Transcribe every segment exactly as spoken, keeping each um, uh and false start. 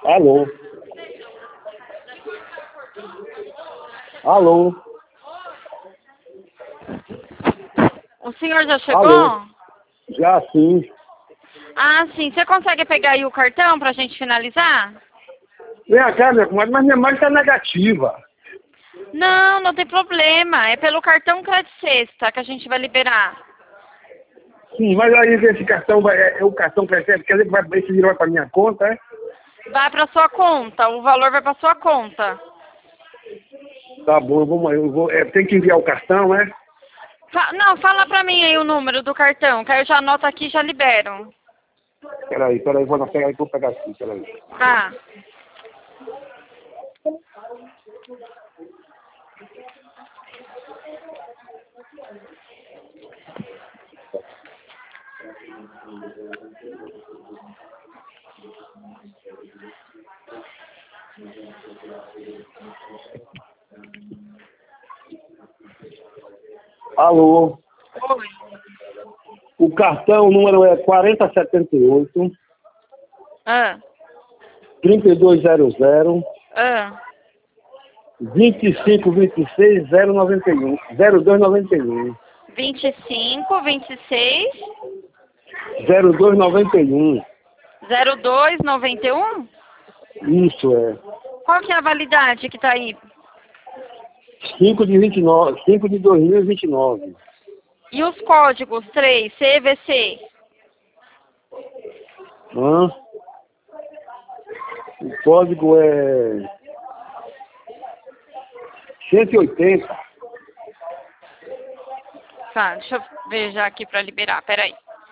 Alô? Alô? O senhor já chegou? Alô? Já sim. Ah, sim. Você consegue pegar aí o cartão pra gente finalizar? Vem cá, minha comadre, mas minha mãe tá negativa. Não, não tem problema. É pelo cartão Crédito Sexta que a gente vai liberar. Sim, mas aí esse cartão vai, é, é o cartão crescente, quer dizer que vai, esse dinheiro vai pra minha conta, é? Vai pra sua conta. O valor vai pra sua conta. Tá bom, eu vou, eu vou, é, tem que enviar o cartão, é? Fa- não, fala pra mim aí o número do cartão, que aí eu já anoto aqui e já libero. Peraí, peraí, vou na pegar, vou pegar aqui, peraí. Tá. Alô? Oi. O cartão, o número é quarenta setenta e oito, Ah, trinta e dois zero zero, ah. vinte e cinco vinte e seis, zero noventa e um, zero dois noventa e um, vinte e cinco, vinte e seis, zero dois noventa e um. zero dois, noventa e um? Isso é. Qual que é a validade que tá aí? cinco de vinte e nove, cinco de dois mil e vinte e nove. E os códigos três, C V C? Hã? O código é cento e oitenta. Tá, deixa eu ver já aqui pra liberar, peraí.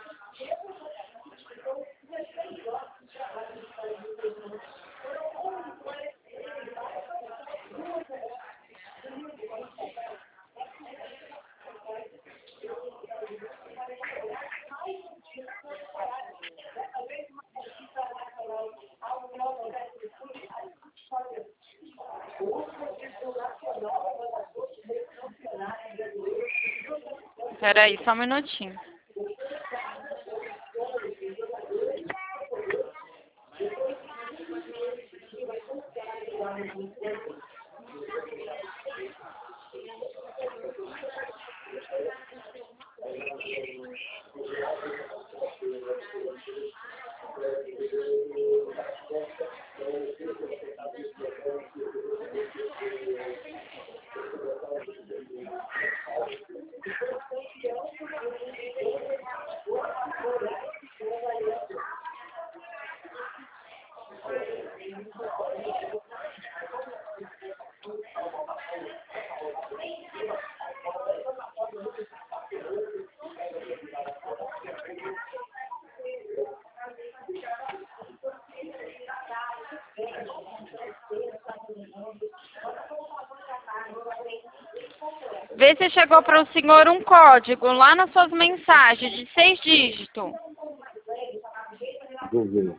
Peraí, só um minutinho. Vê se chegou para o senhor um código lá nas suas mensagens de seis dígitos. Vou ver.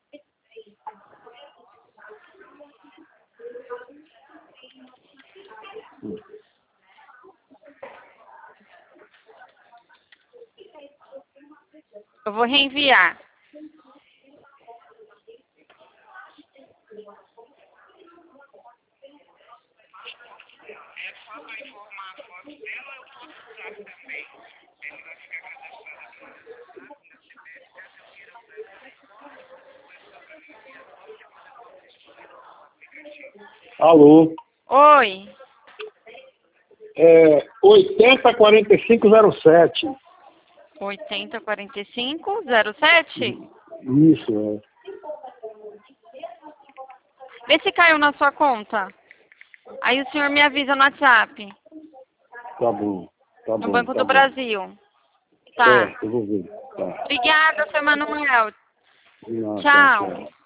Eu vou reenviar. Alô? Oi. É oitenta quarenta e cinco zero sete. oitenta quarenta e cinco zero sete? Isso é. Vê se caiu na sua conta. Aí o senhor me avisa no WhatsApp. Tá bom. Tá No bom, Banco tá do bom. Brasil. Tá. É, eu vou ver. Tá. Obrigada, seu Manuel. Não, tchau, Tchau. tchau.